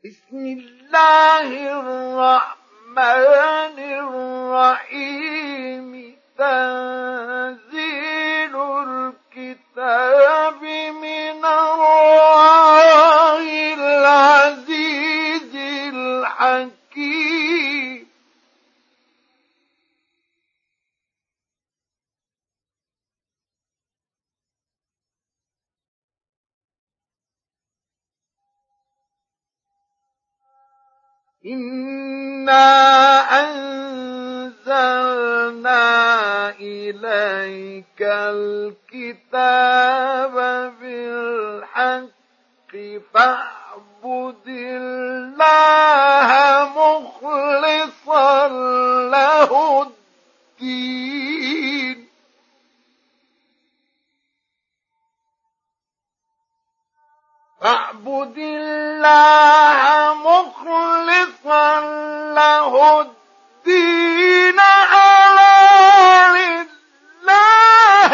بسم الله الرحمن الرحيم تنزيل الكتاب من الله العزيز الحكيم إنا أنزلنا إليك الكتاب بالحق فاعبد الله مخلصا له الدين فاعبد الله مخلصا له الدين ألا لله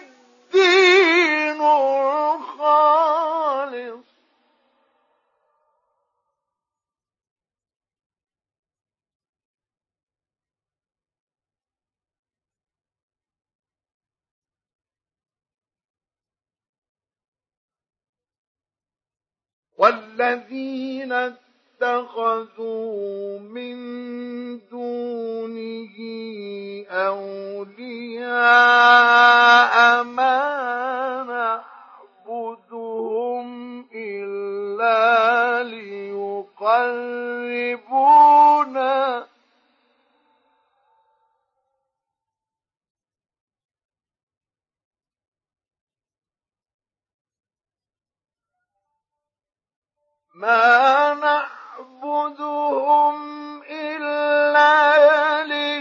الدين الخالص والذين اتخذوا من دونه أولياء ما نعبدهم إلا ليقربونا ما نعبدهم إلا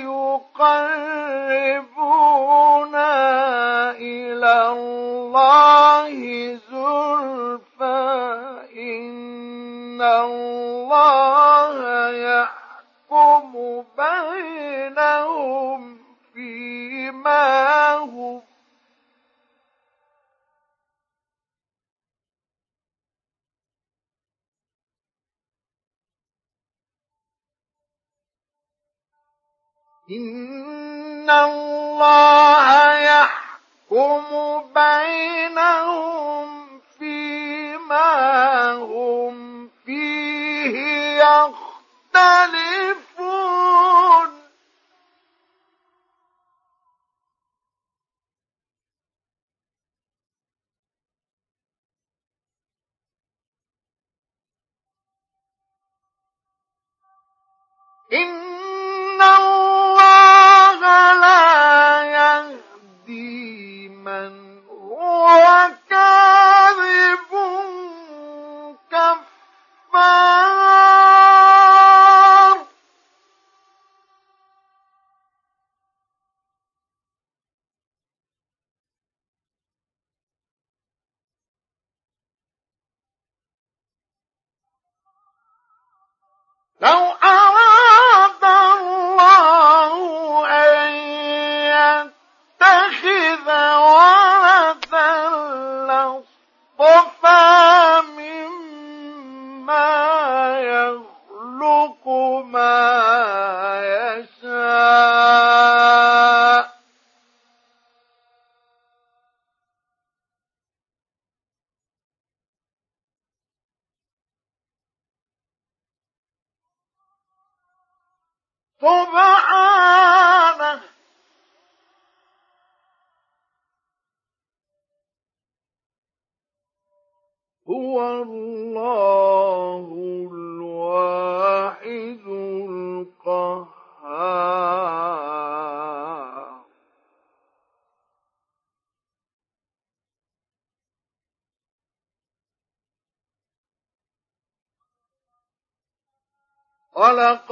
ليقربونا إلى الله زلفى إن الله يحكم بينهم فيما هم إن الله يحكم بينهم فيما هم فيه يختلفون إن الله لا يهدي من هو كاذب كفار لو أراد الله أن يتخذ ولدا لاصطفى مما يخلق ما يشاء سبحانه هو الله الواحد القهار خلق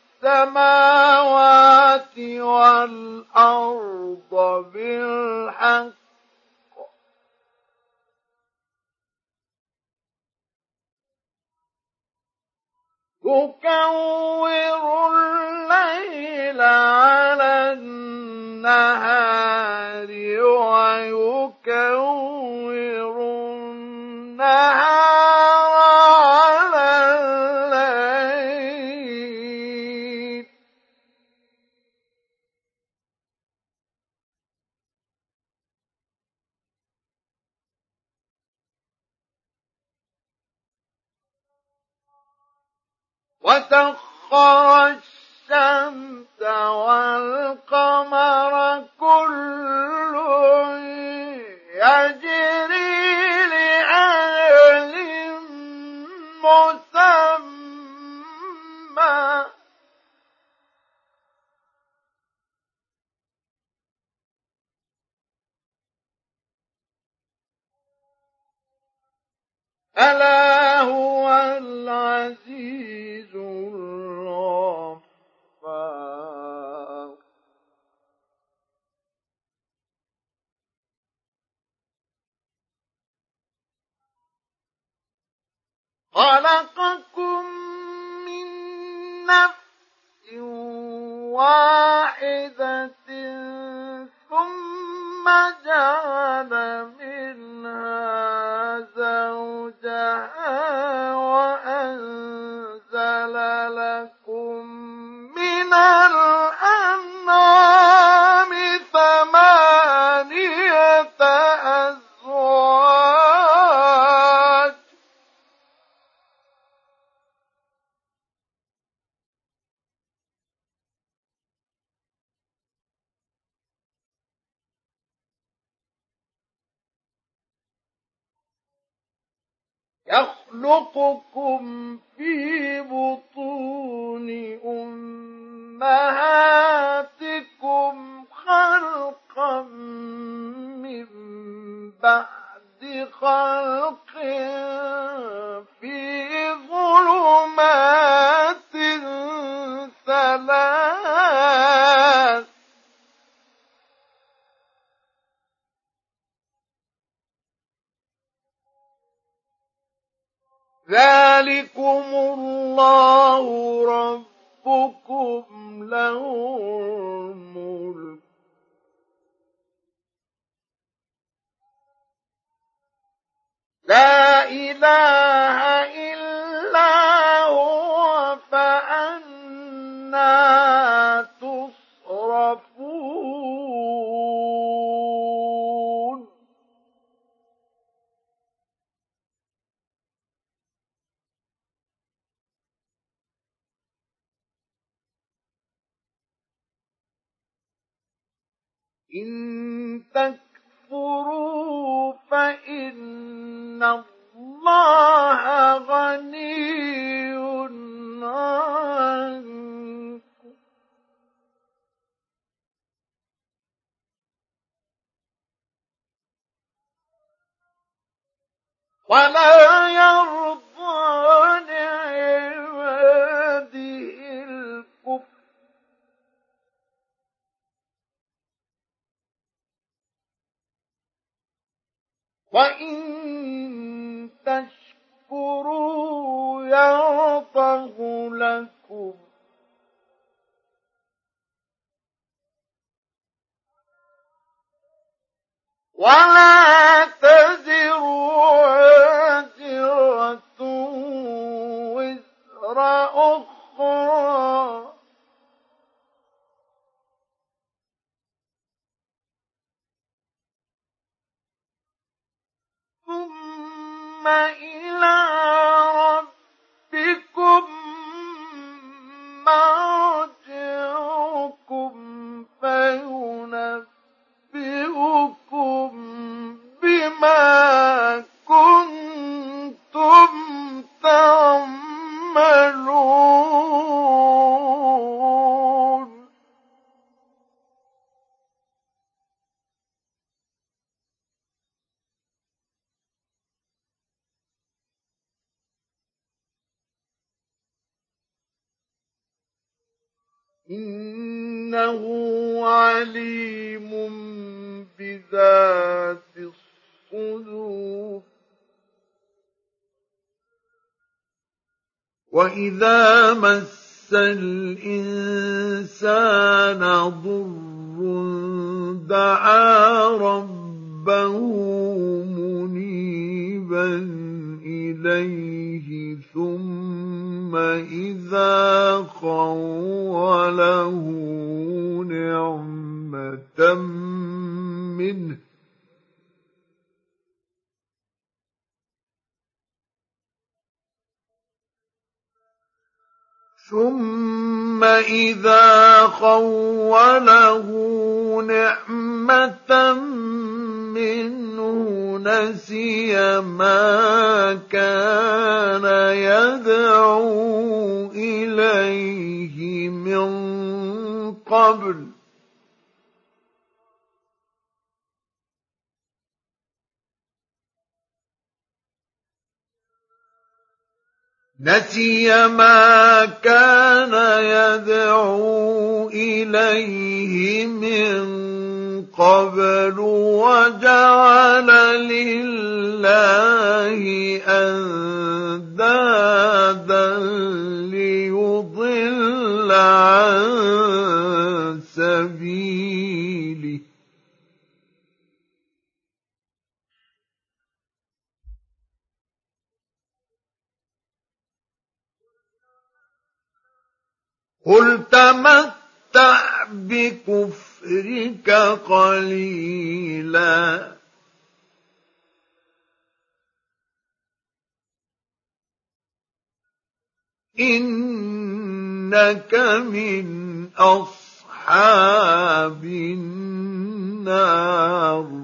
السماوات والأرض بالحق يكور الليل على النهار ويكور النهار على وسخر الشمس والقمر كل يجري لأجل مسمى ألا هو العزيز الغفار خلقكم من نفس واحدة ثم جعل منها زوجها وأنزل لكم من الأنعام ثمانية أزواج يخلقكم في بطون أمهاتكم خلقا من بعد خلق في ظلمات ثلاث ذلكم الله ربكم له الملك لا إله إلا هو فأنى تصرفون إن تكفروا فإن الله غني عنكم ولا يرضى لعباده الكفر وإن تشكروا يرضه لكم ولا تزر وازرة وزر أخرى ثم إلى ربكم مرجعكم فينبئكم بما كنتم تعملون إنه عليم بذات الصدور وإذا مس الإنسان ضر دعا ربه منيبا إليه ثم إذا خوله نعمة منه ثم إذا خوله نعمة منه نسي ما كان يدعو إليه من قبل وجعل لله أندادا ليضل عن سبيله قل تمتع بكفرك قليلا إنك من أصحاب النار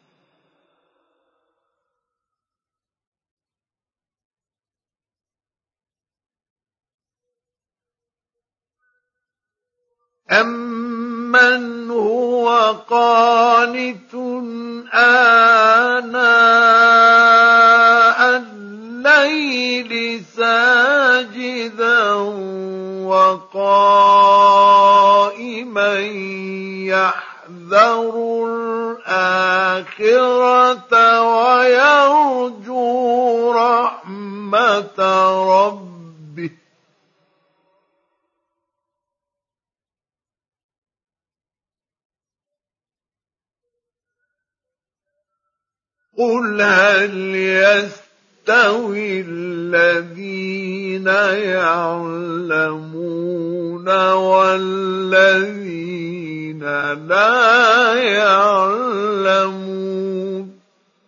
أَمَّنْ هُوَ قَانِتٌ آنَاءَ اللَّيْلِ سَاجِدًا وَقَائِمًا يَحْذَرُ الْآخِرَةَ وَيَرْجُو رَحْمَةَ رَبِّهِ قُلْ هَلْ يَسْتَوِي الَّذِينَ يَعْلَمُونَ وَالَّذِينَ لَا يَعْلَمُونَ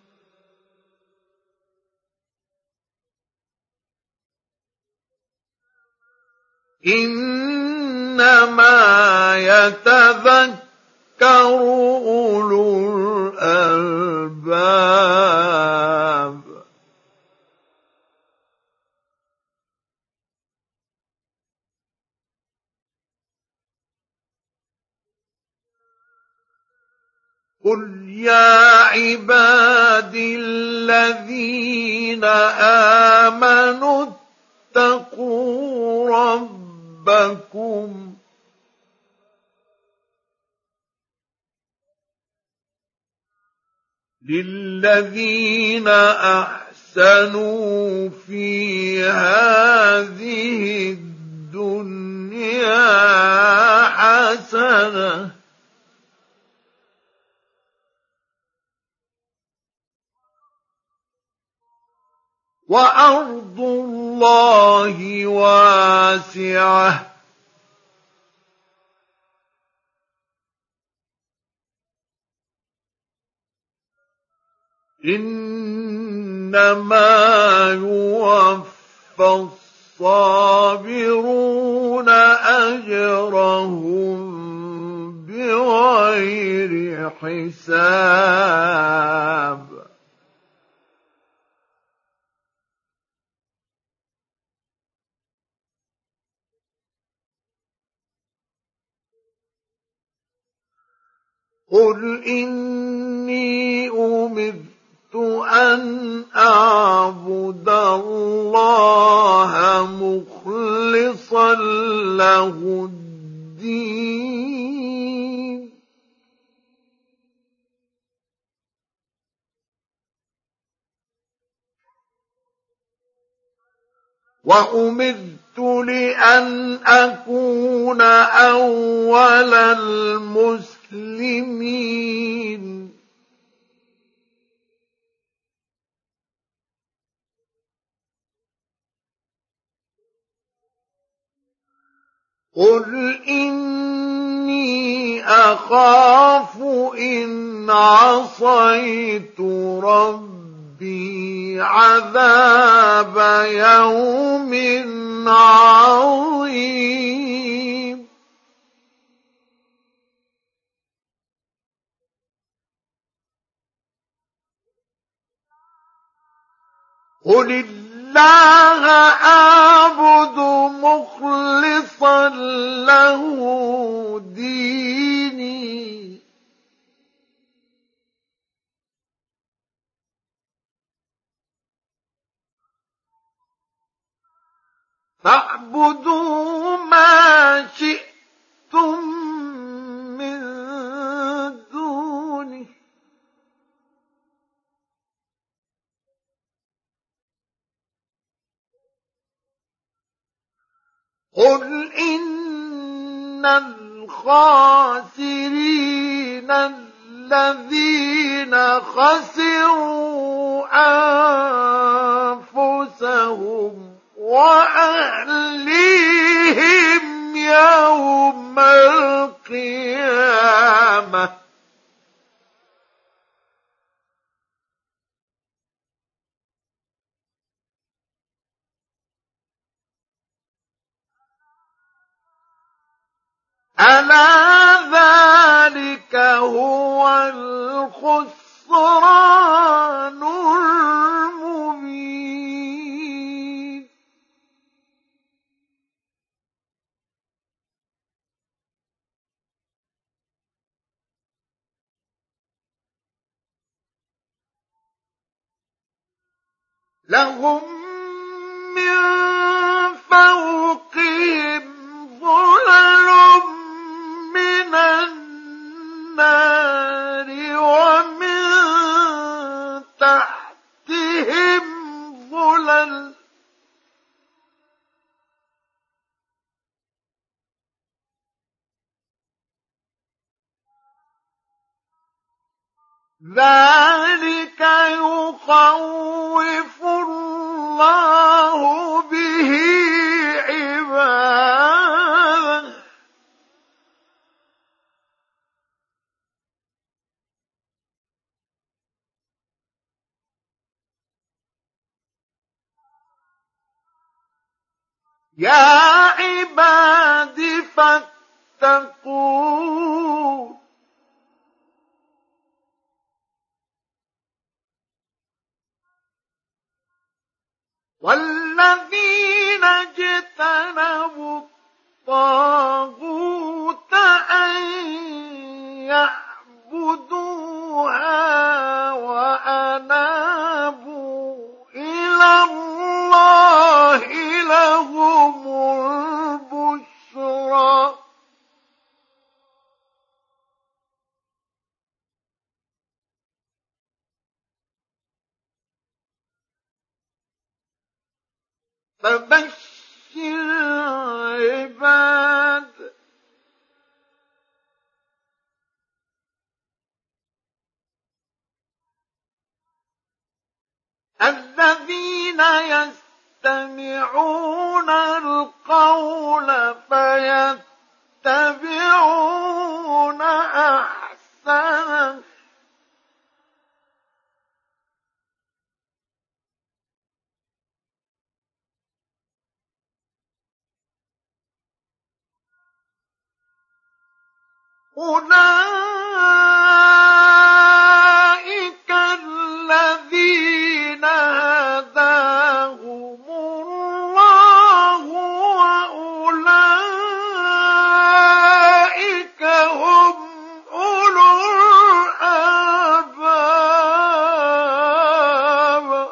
إِنَّمَا يَتَذَكَّرُ أُولُو الْأَلْبَابِ قُلْ يَا عِبَادِي الَّذِينَ آمَنُوا اتَّقُوا رَبَّكُمْ لِلَّذِينَ أَحْسَنُوا فِي هَٰذِهِ الدُّنْيَا حَسَنَةٌ ۗ وَأَرْضُ اللَّهِ وَاسِعَةٌ ۗ إِنَّمَا يُوَفَّى الصَّابِرُونَ أَجْرَهُم بِغَيْرِ حِسَابٍ قُلْ إِنِّي أُمِرْتُ أَنْ أَعْبُدَ اللَّهَ مُخْلِصًا لَّهُ الدِّينَ وَأُمِرْتُ لِأَنْ أَكُونَ أَوَّلَ الْمُسْلِمِينَ قُلْ إِنِّي أَخَافُ إِنْ عَصَيْتُ رَبِّي عَذَابَ يَوْمٍ عَظِيمٍ قل الله أعبد مخلصا له ديني فاعبدوا ما شئتم من دونه قل إن الخاسرين الذين خسروا أنفسهم وأهليهم يوم القيامة ألا ذلك هو الخسران المبين لهم من فوقهم ظلل من النار ومن تحتهم ظلل ذلك يخوف الله به عباده يا عباد فاتقون والذين اجتنبوا الطاغوت أن يعبدوها وأنابوا إلى الله لهم البشرى فبشر عباد الذين يستمعون القول فيتبعون أحسنه أولئك الذين هداهم الله وأولئك هم أولو الألباب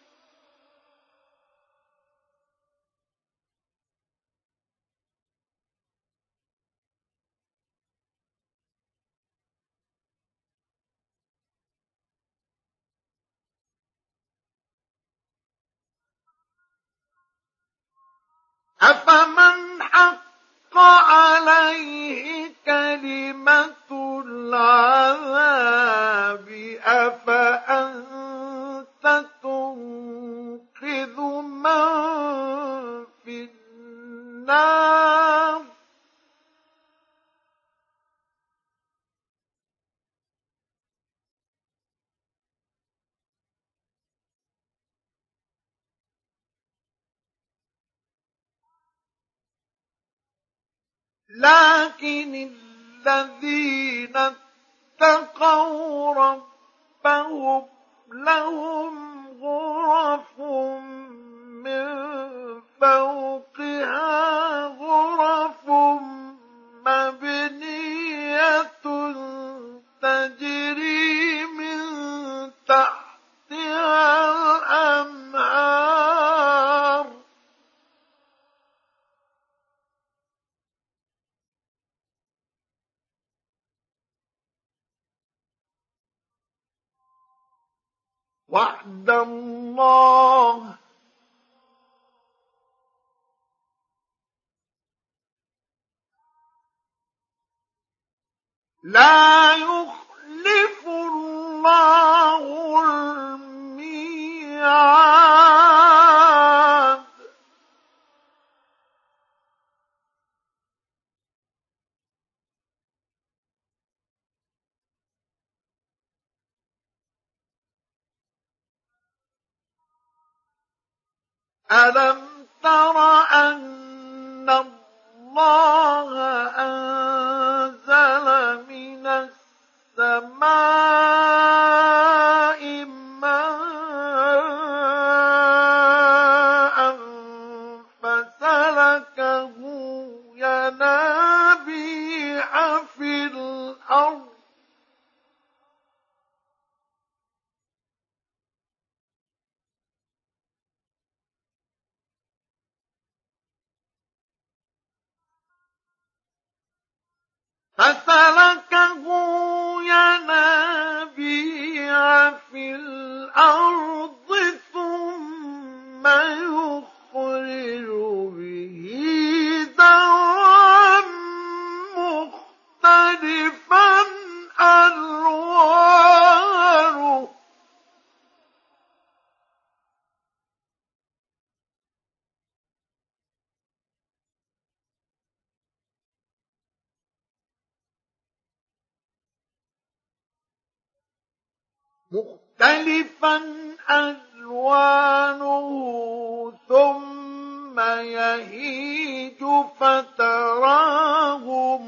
أفمن حق عليه كلمة العذاب أفأنت تنقذ من في النار لكن الذين اتقوا ربهم لهم غرف من فوقها غرف مبنية تجري من تحتها الأنهار وعد الله لا يخلف الله الميعاد ألم تر أن الله أنزل من السماء ماء فسلكه ينابيع في الأرض ثم يخرج به زرعا مختلفا ألوانه ثم يهيج فتراه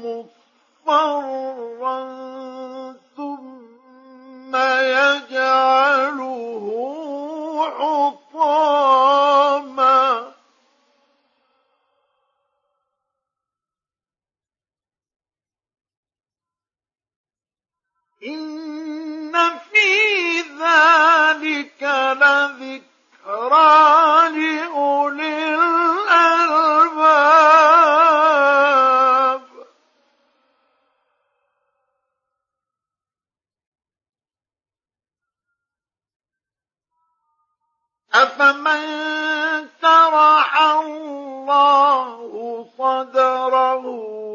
مصفرا ثم يجعله حطاما إن في ذلك لذكرى لأولي الألباب أفمن شرح الله صدره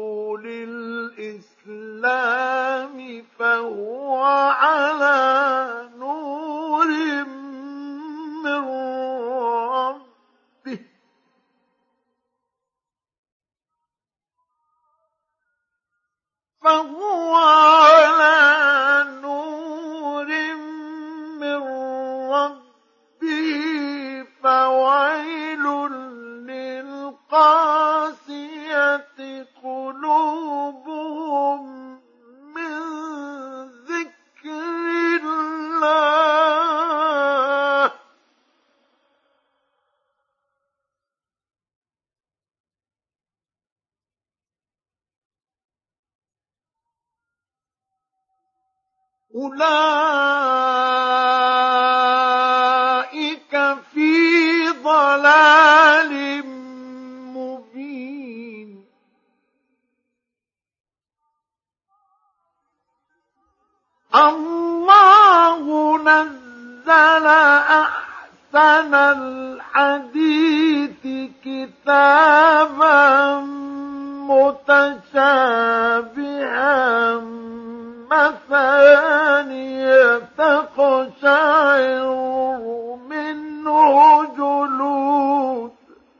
للإسلام فهو على نور من ربه فويل للقاسية قلوبهم من ذكر الله أولئك في ضلال مبين الله نزل أحسن الحديث كتابا متشابها مثانية تقشعر منه جلود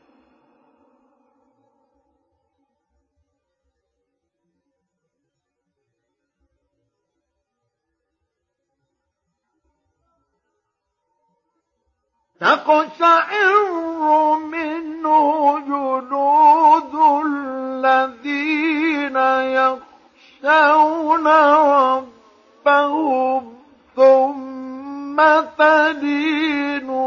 الذين يخشون ربهم ثم تلين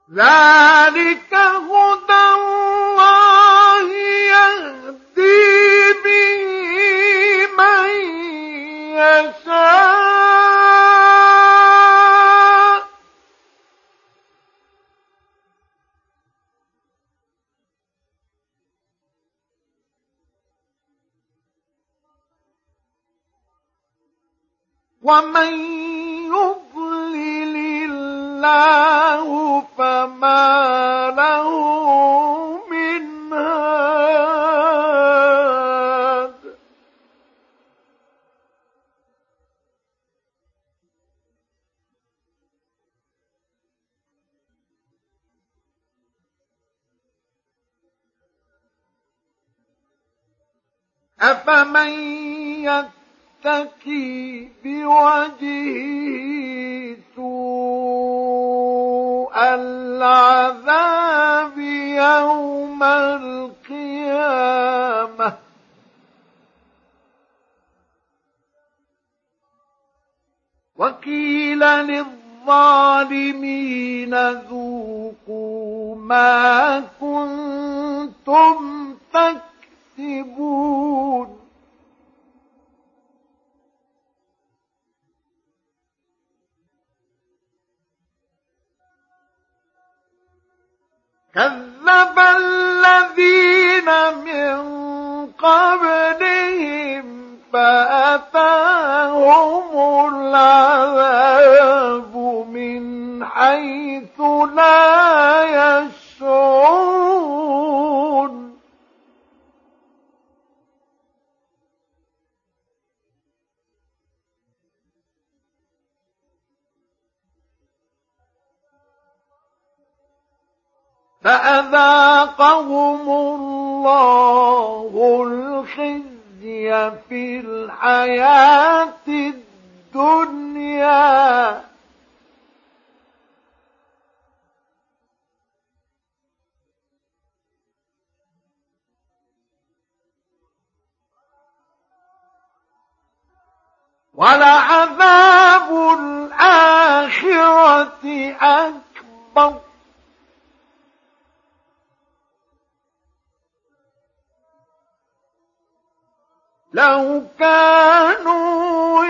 ذلك هدى الله يهدي به من يشاء ومن يضلل الله فما له من هاد أفمن يتقي بوجهه سوء العذاب يوم القيامة وقيل للظالمين ذوقوا ما كنتم تكسبون كذب الذين من قبلهم فأتاهم العذاب من حيث لا يشعرون فأذاقهم الله الخزي في الحياة الدنيا ولعذاب الآخرة أكبر لو كانوا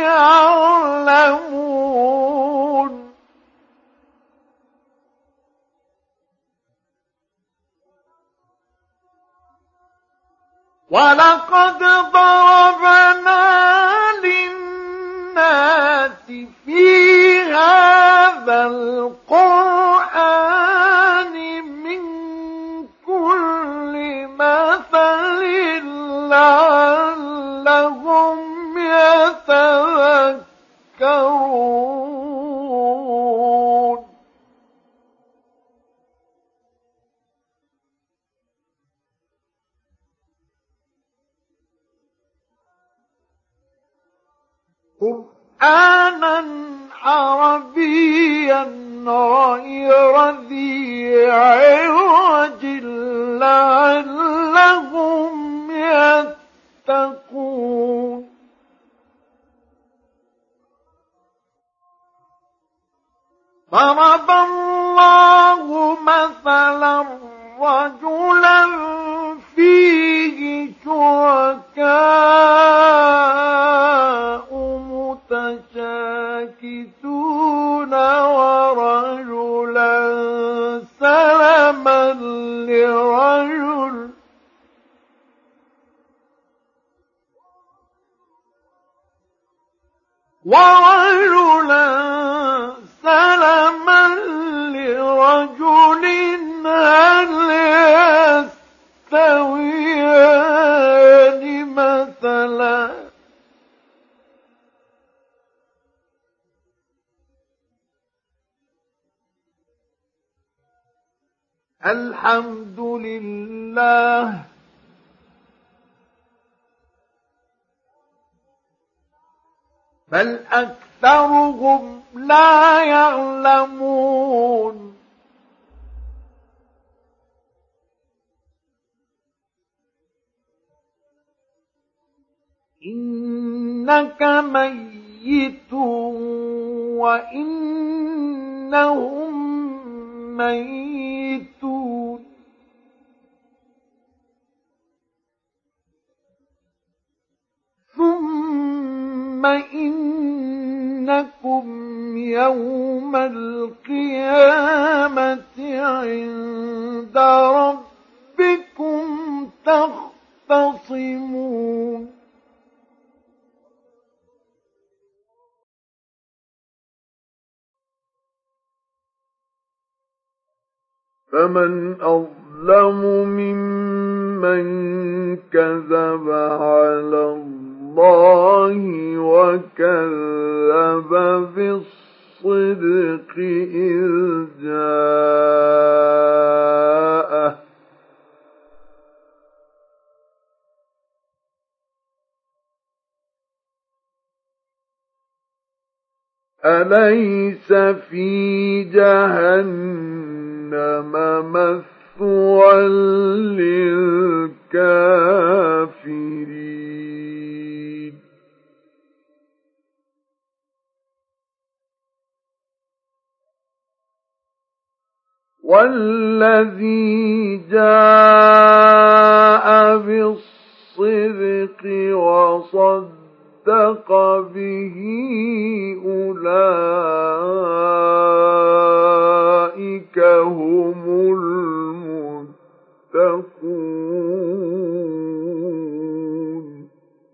يعلمون ولقد ضربنا للناس في هذا القرآن من كل مثل لعلهم يتذكرون قرآنا عربيا غير ذي عوج لعلهم يتقون ضرب الله مثلا رجلا فيه شركاء متشاكسون ورجلا سلما لرجل هل يستويان مثلا الحمد لله بل أكثرهم لا يعلمون إنك ميت وإنهم ميتون ثم إنكم يوم القيامة عند ربكم تختصمون فمن أظلم ممن كذب على الله وكذب بالصدق إذ جاءه أليس في جهنم مثوى للكافرين والذي جاء بالصدق وصدق به أولئك هم المتقون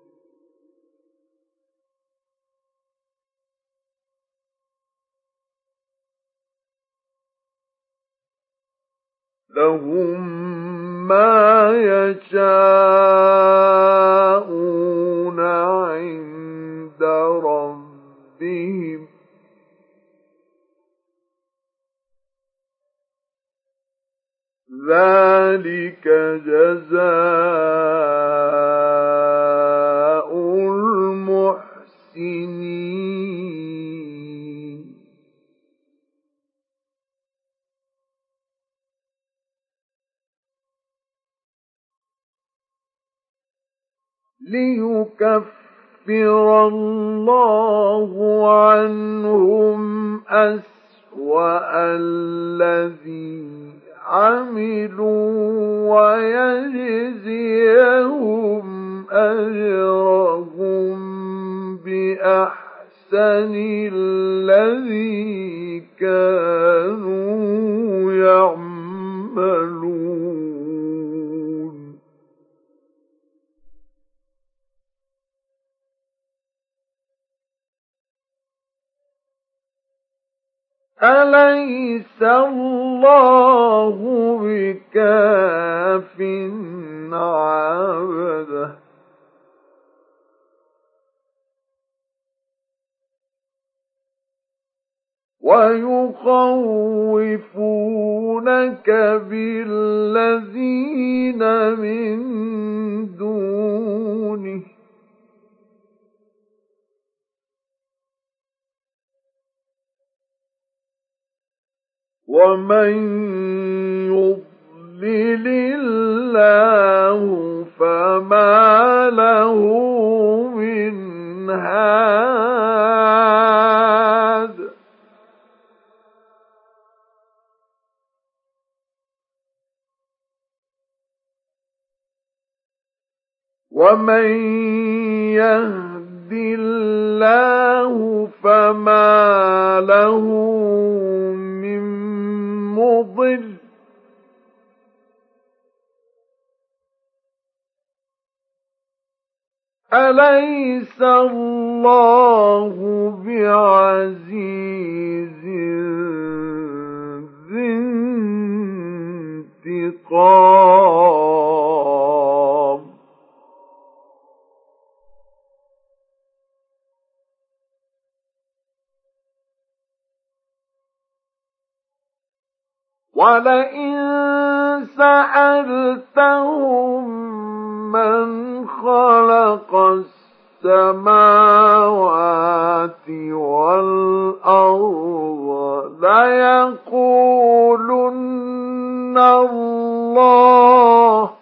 لهم ما يشاءون عند ربهم ذلك جزاء المحسنين ليكفر الله عنهم أسوأ الذي عملوا ويجزيهم أجرهم بأحسن الذي كانوا يعملون أليس الله بكاف عبده ويخوفونك بالذين من دونه ومن يضلل الله فما له من هاد ومن يهد الله فما له من مضل أليس الله بعزيز ذي انتقام ولئن سألتهم من خلق السماوات والأرض ليقولن الله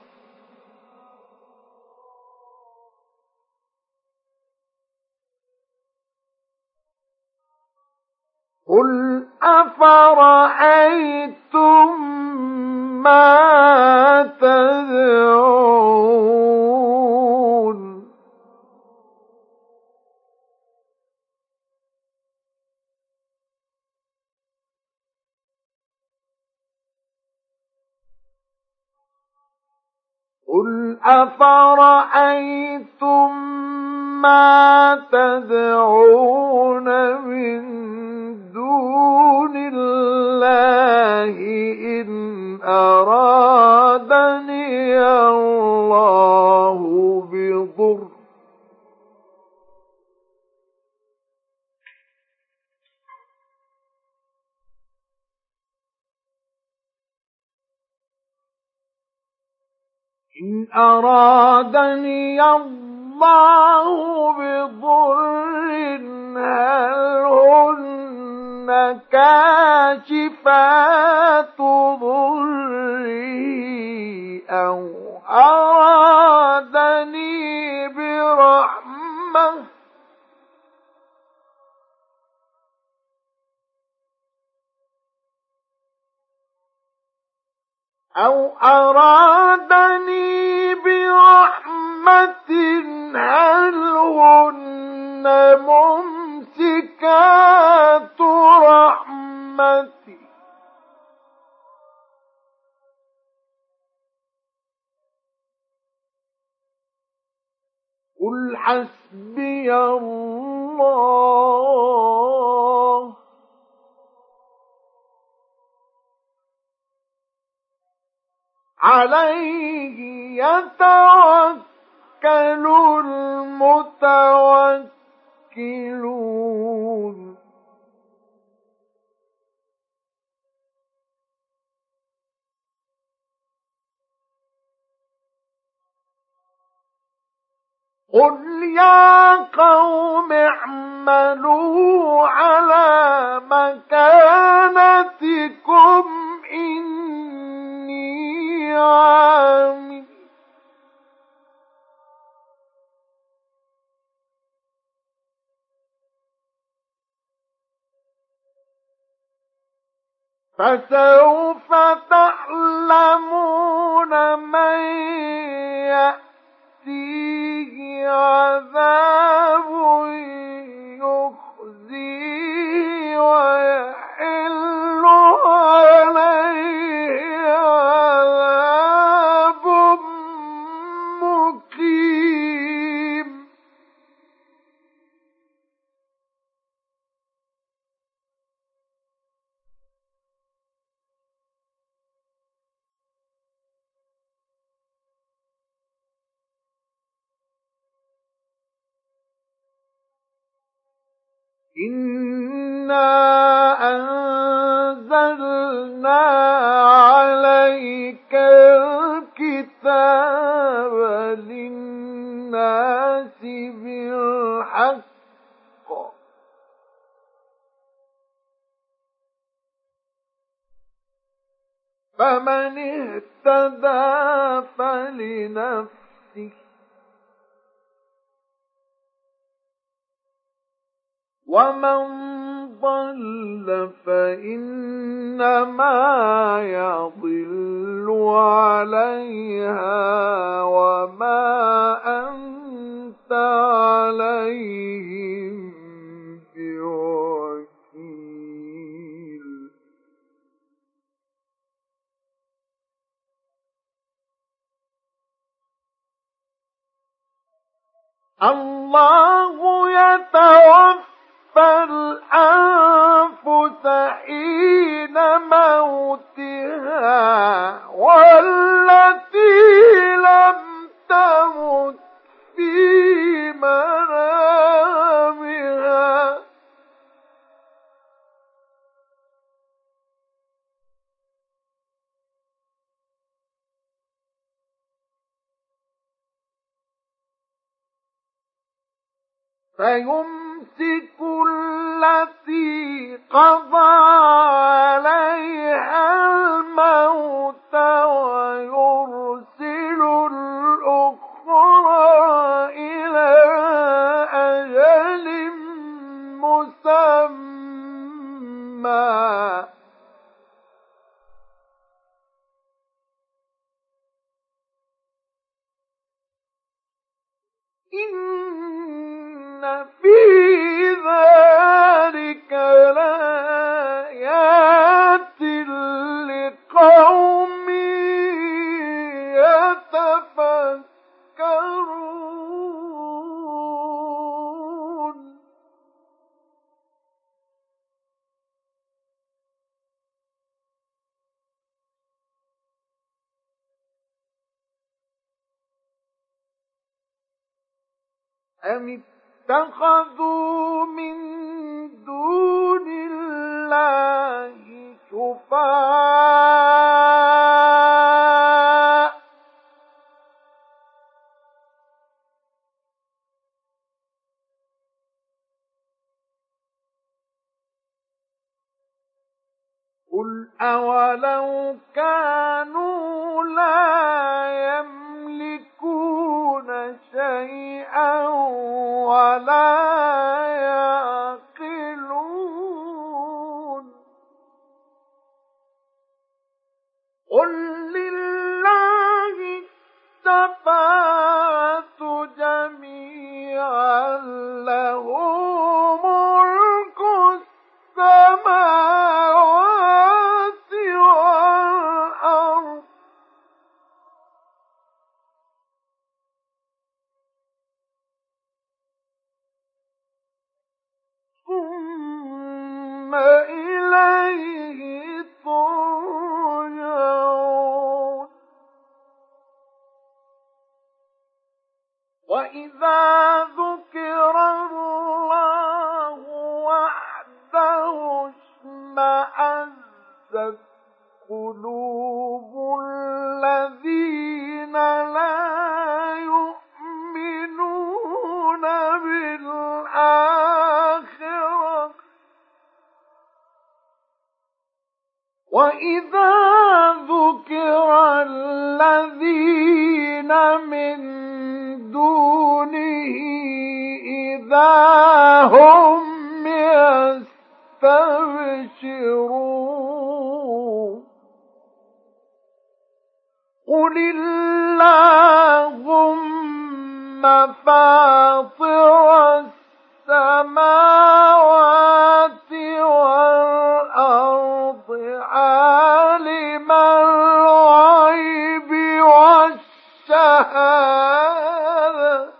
قل أفرأيتم قل أفرأيتم ما تدعون من دون الله إن أرادني الله بضر هل هن كاشفات ضري أو أرادني برحمة هل هن ممسكات رحمتي قل حسبي الله عليه يتوكل المتوكلون قل يا قوم اعملوا على مكانتكم إني عامل فسوف تعلمون من يأتيه عذاب يخزيه ويحل عليه عذاب مقيم إنا أنزلنا عليك الكتاب للناس بالحق فمن اهتدى فلنفسه ومن ضل فإنما يضل عليها وما أنت عليهم بوكيل الله يتوفى الأنفس حين موتها والتي لم تمت في منامها فيمسك التي قضى عليها الموت ويرسل الأخرى إلى أجل مسمى إن في ذلك لآيات لقوم يتفكرون أم اتخذوا من دون الله شفعاء قل أولو كانوا لا يملكون شيئا ولا يعقلون قل لله الشفاعة جميعا له ملك السماوات والأرض ثم إليه ترجعون وإذا ذكر الله وحده اشمأزت قلوب الذين لا يؤمنون بالآخرة وإذا ذكر الذين من دونه إذا هم يستبشرون قل اللهم فاطر السماوات والأرض عالم الغيب والشهادة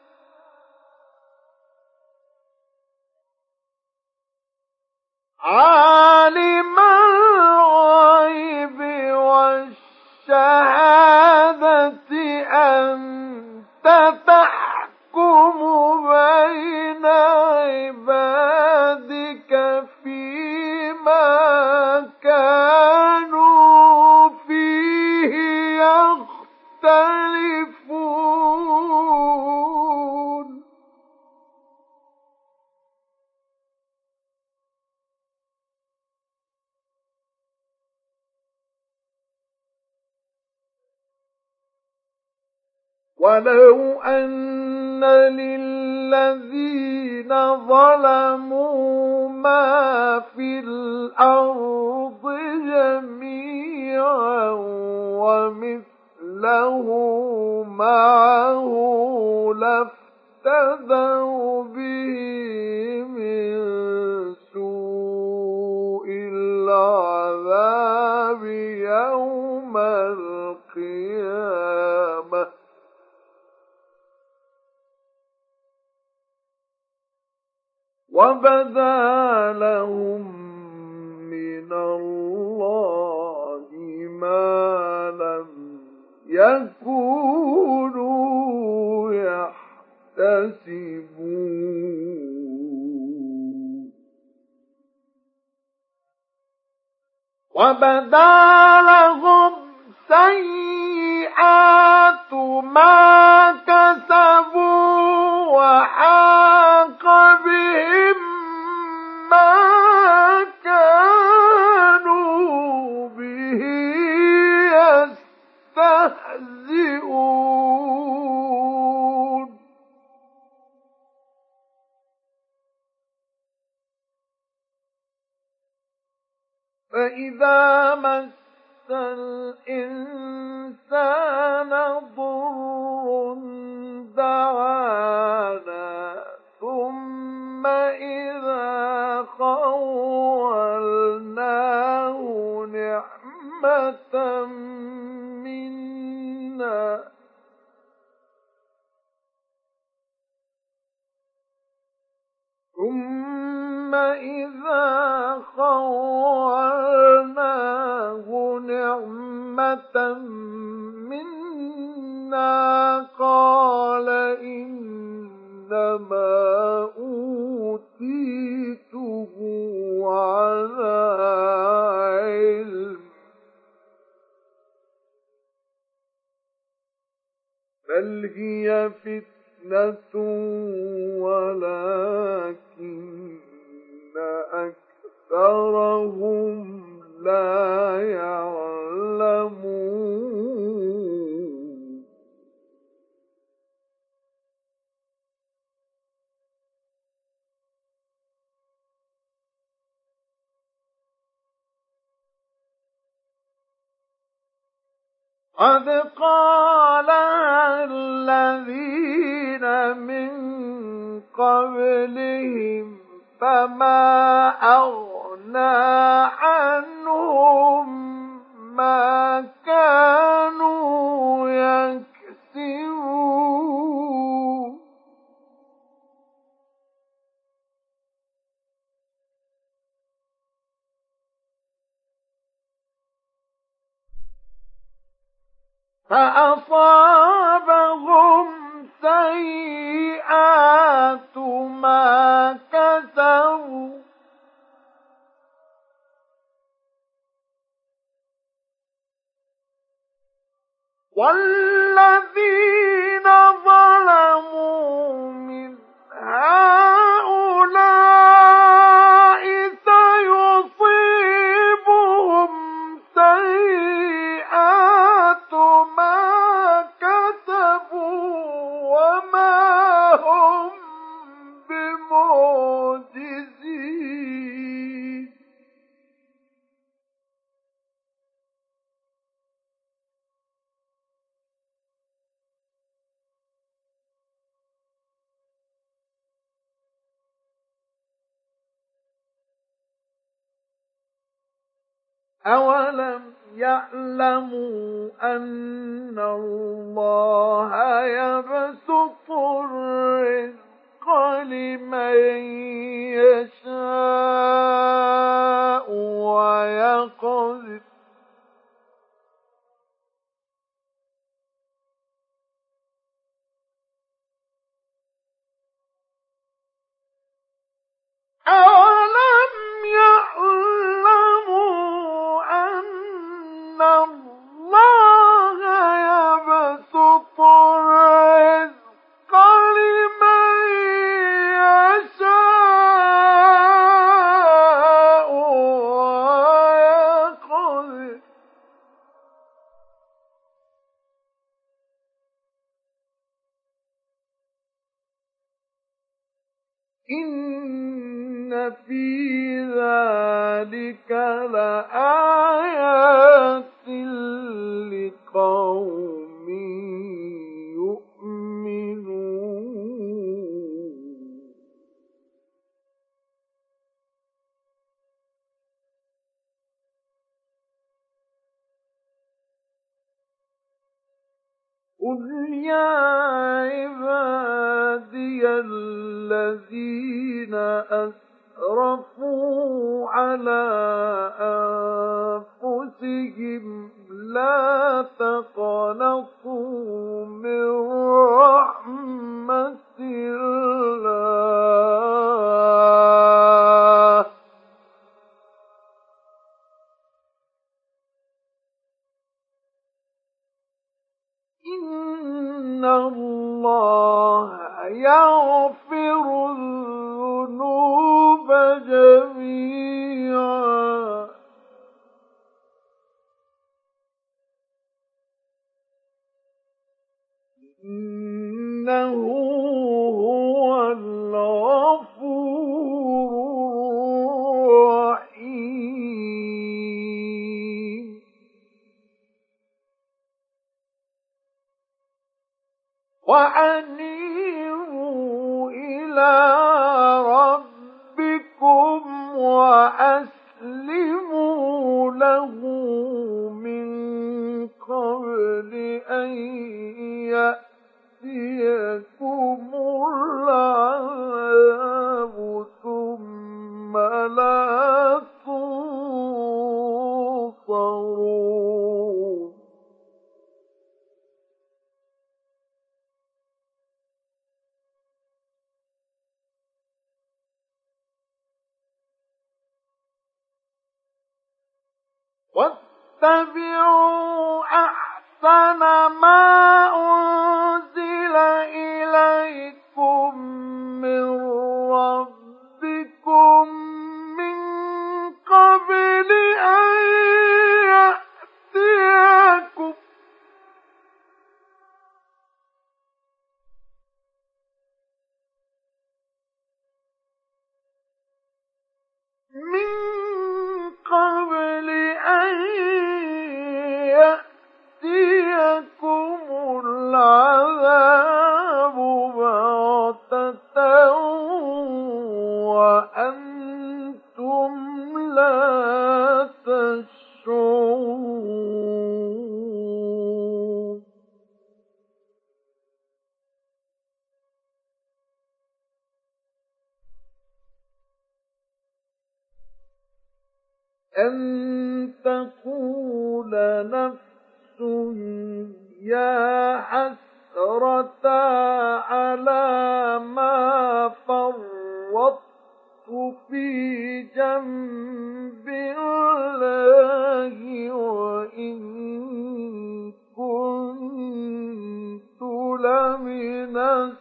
عالم الغيب والشهادة أنت تحكم بين عبادك فيما كانوا فيه يختلفون ولو أن للذين ظلموا ما في الأرض جميعا ومثله معه لافتدوا به من سوء العذاب يوم القيامة وبدا لهم من الله ما لم يكونوا يحتسبون وبدا لهم سيئات ما كسبوا وحاق بهم ما كانوا به يستهزئون فإذا مس الإنسان ضر دعانا ثم إذا خولناه نعمة منا ثم إذا خولناه نعمة منا قال إنما بل هي فتنة ولكن أكثرهم لا يعلمون قد قالها الذين من قبلهم فما أغنى عنهم ما كانوا يكسبون فأصابهم سيئات ما كسبوا والذين ظلموا من هؤلاء سيصيبهم سيئات ما كسبوا وما هم بمعجزين أولم يعلموا أن الله يبسط الرزق لمن يشاء ويقدر أولم يعلموا أن الله يبسط الرزق لمن يشاء ويقدر إن في ذلك لآيات لقوم يؤمنون قل يا عبادي الذين أسرفوا على أنفسهم لا تقنطوا من رحمة الله إن الله يغفر الذنوب جميعا إنه هو الغفور الرحيم وأنيبوا إلى ربكم وأسلموا له من قبل أن يأتيكم العذاب ثم لا تنصرون واتبعوا أحسن ما أنزل يشعرون أن تقول نفس يا حسرة على ما فرطت في جنب الله وإن كنت لمن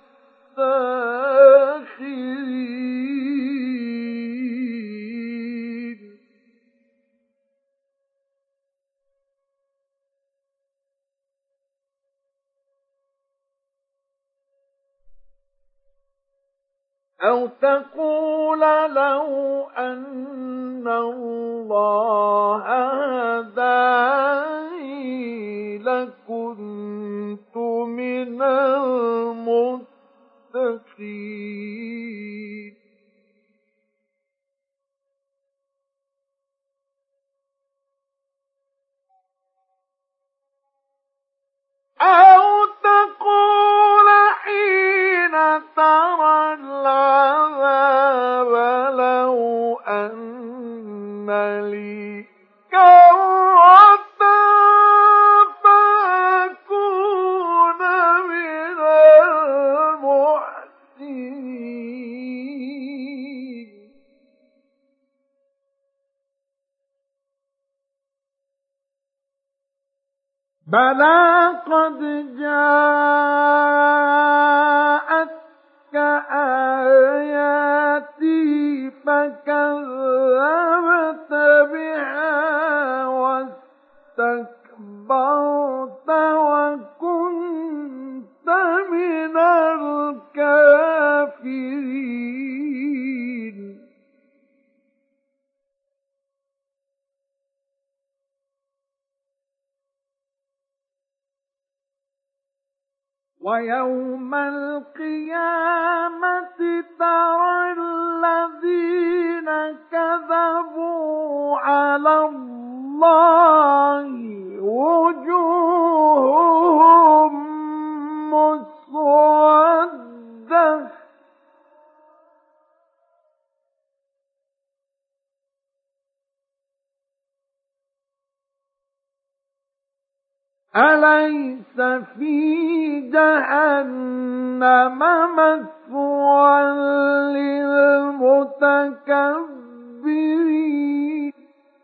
الساخرين أو تقول لو أن الله هداني لكنت من المتقين أو تقول حين ترى العذاب لو أن لي كرة فأكون من المحسنين بلى قد جاءتك آياتي فكذبت بها واستكبرت وكنت من الكافرين ويوم القيامة ترى الذين كذبوا على الله وجوههم مسودة أليس في جهنم مثوى للمتكبرين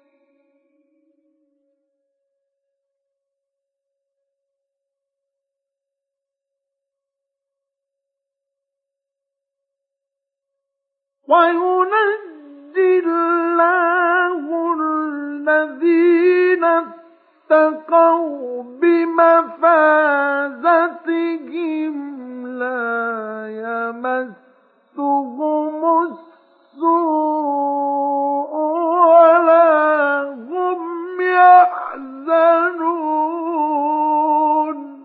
وينجي الله الذين اتقوا بمفازتهم لا يمسهم السوء ولا هم يحزنون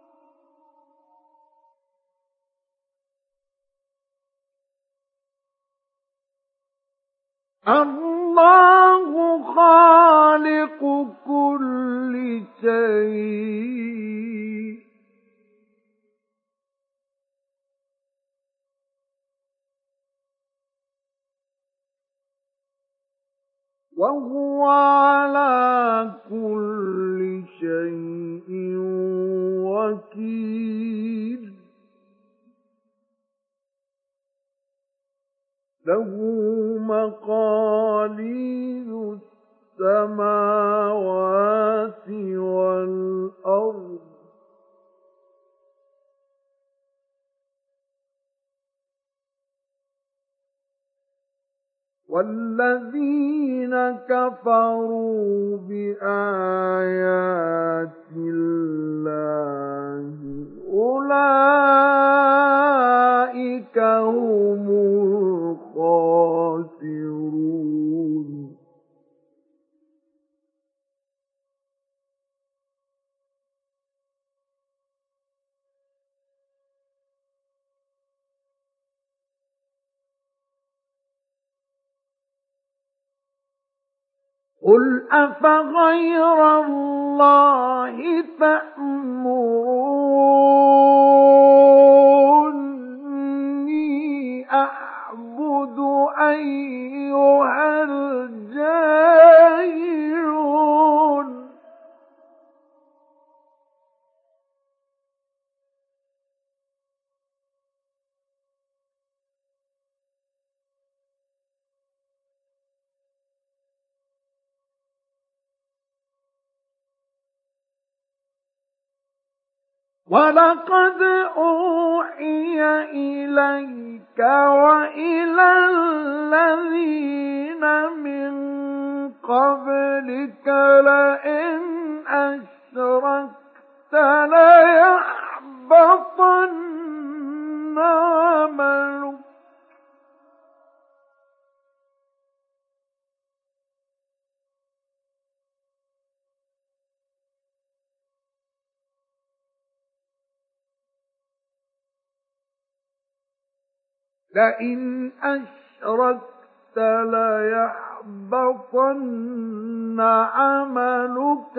الله خالق كل شيء وهو على كل شيء وكيل له مقاليد السماوات والأرض والذين كفروا بآيات الله أولئك هم الخاسرون قل أفغير الله تأمروني أعبد أيها الجاهلون ولقد أوحي إليك وإلى الذين من قبلك لئن أشركت ليحبطن عملك لئن أشركت ليحبطن عملك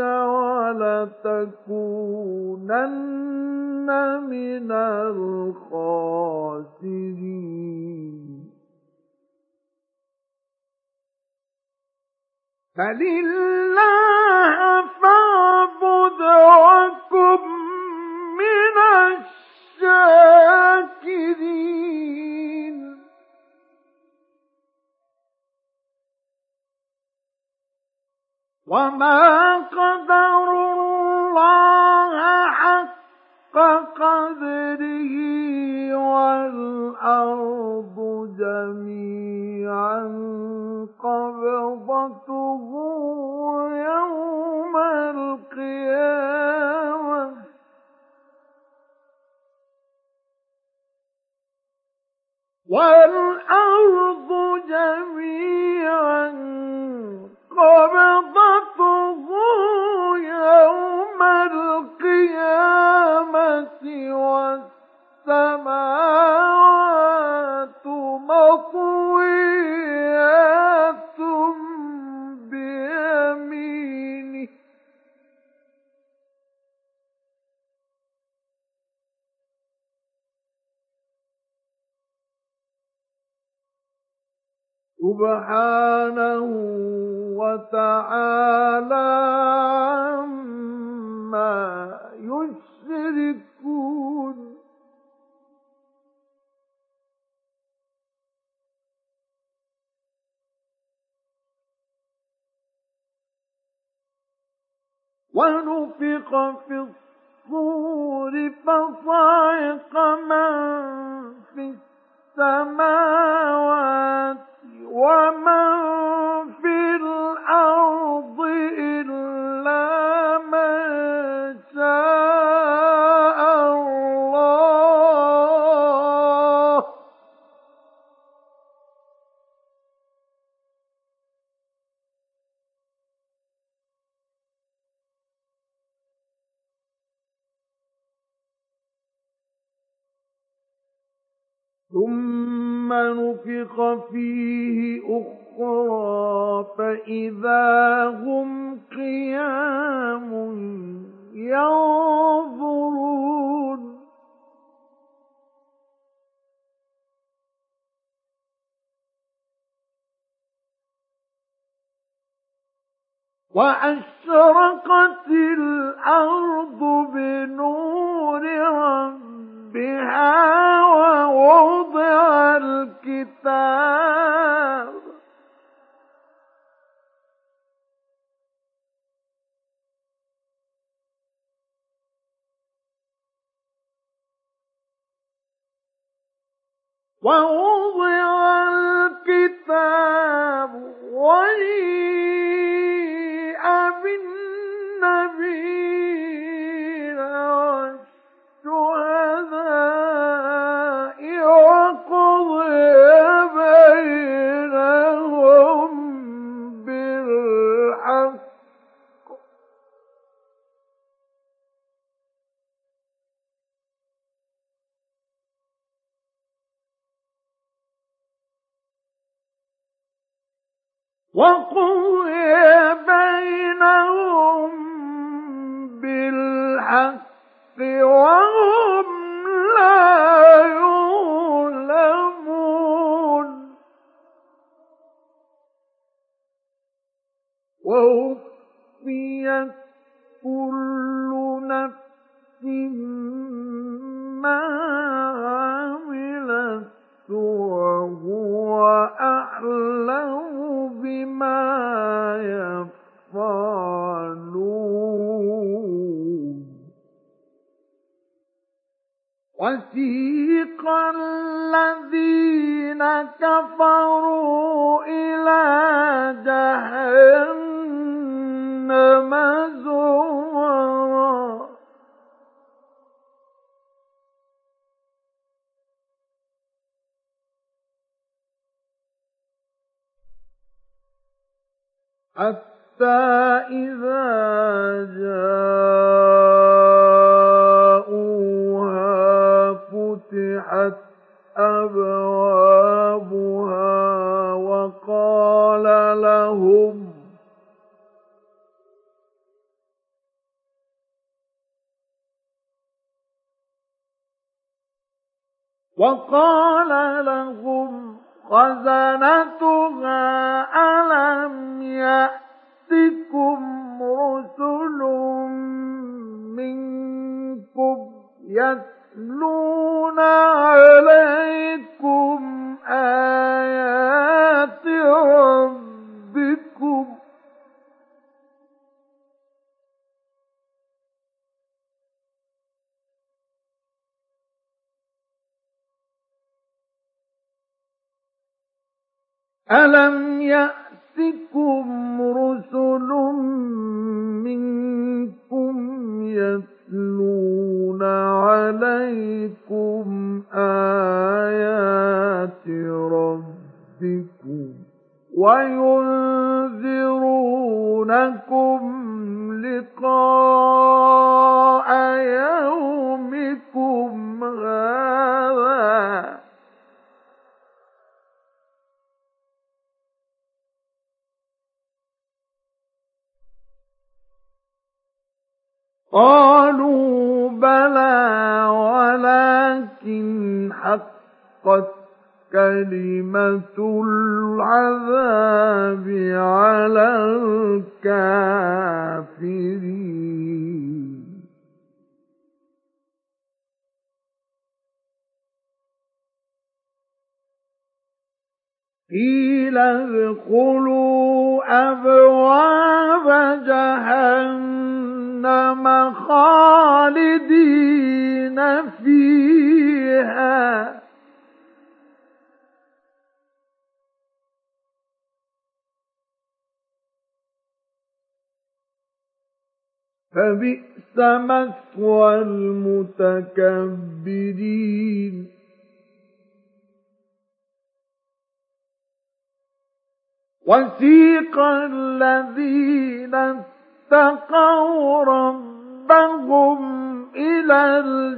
ولتكونن من الخاسرين فلله فاعبد وكن من الشاكرين وما قدروا الله حق قدره والأرض جميعا قبضته يوم القيامة والأرض جميعا قبضته يوم القيامة والسماوات مطويات بيمينه سبحانه وتعالى عما يشركون ونفخ في الصور فصعق من في السماوات ومن في الأرض إلا من شاء الله ثم نفخ فيه أخرى فإذا هم قيام ينظرون وأشرقت الأرض بنور ربها ووضع الكتاب وجيء بالنبيين والشهداء وقضي بينهم بالحق وقضي بالحق وهم لا يظلمون ووفيت كل نفس ما عملت وهو أعلم بما يفعلون وسيق الذين كفروا إلى جهنم زمرا حتى إذا جاءوها فتحت أبوابها وقال لهم خزنتها ألم يأتكم رسل منكم يتلون عليكم آيات ربكم ألم يأتكم رسل منكم يتلون عليكم آيات ربكم وينذرونكم لقاء يومكم هذا قالوا بلى ولكن حقت كلمة العذاب على الكافرين قيل ادخلوا أبواب جهنم خالدين فيها فبئس مثوى المتكبرين وسيق الذين اتقوا ربهم إلى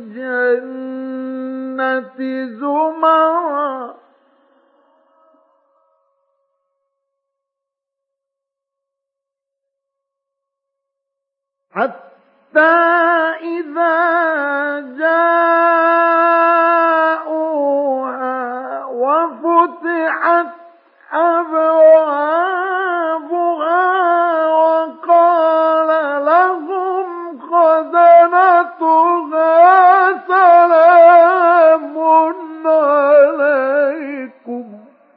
الجنة زمرا حتى إذا جاءوها وفتحت أبوابها وقال لهم خزنتها سلام عليكم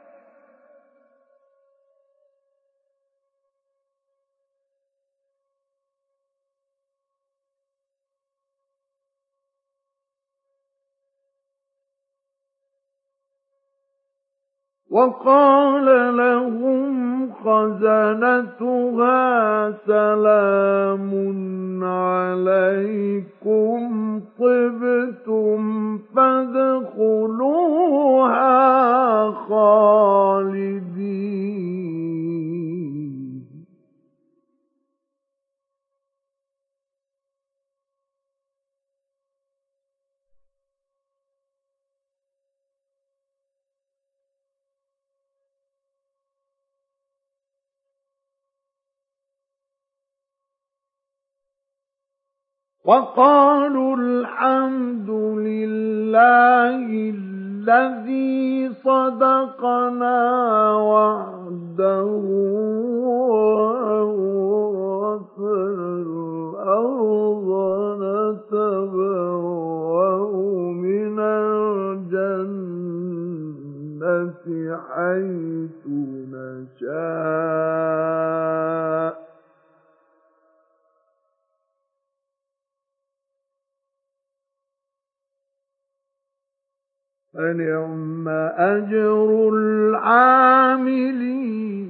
وقال لهم خزنتها سلام عليكم طبتم فادخلوها خالدين وقالوا الحمد لله الذي صدقنا وعده وأورثنا الأرض نتبوأ من الجنة حيث نشاء فنعم أجر العاملين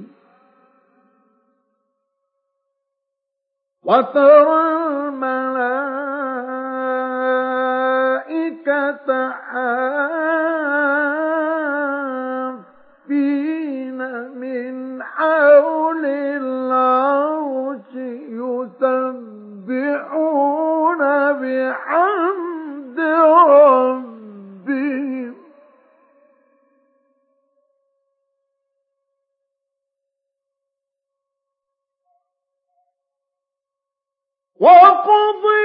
وترى الملائكة حافين من حول العرش يسبحون بحمد ربهم وقضي